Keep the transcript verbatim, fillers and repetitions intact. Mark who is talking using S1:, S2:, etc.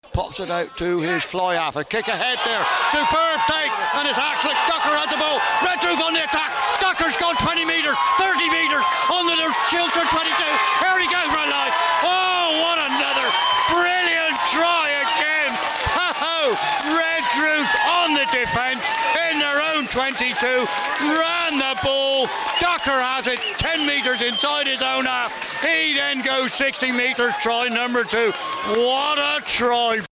S1: Pops it out to his fly half. A kick ahead there. Superb take. And it's Axel Docker at the ball. Redruth on the attack. Docker's gone twenty metres, thirty metres. Under the Chiltern twenty-two. Here he goes, right line. Oh, what another brilliant try again. Oh, Redruth on the defence in their own twenty-two. Ran the ball. Docker has it ten metres inside his own half. He then goes sixty metres, try number two. What a try.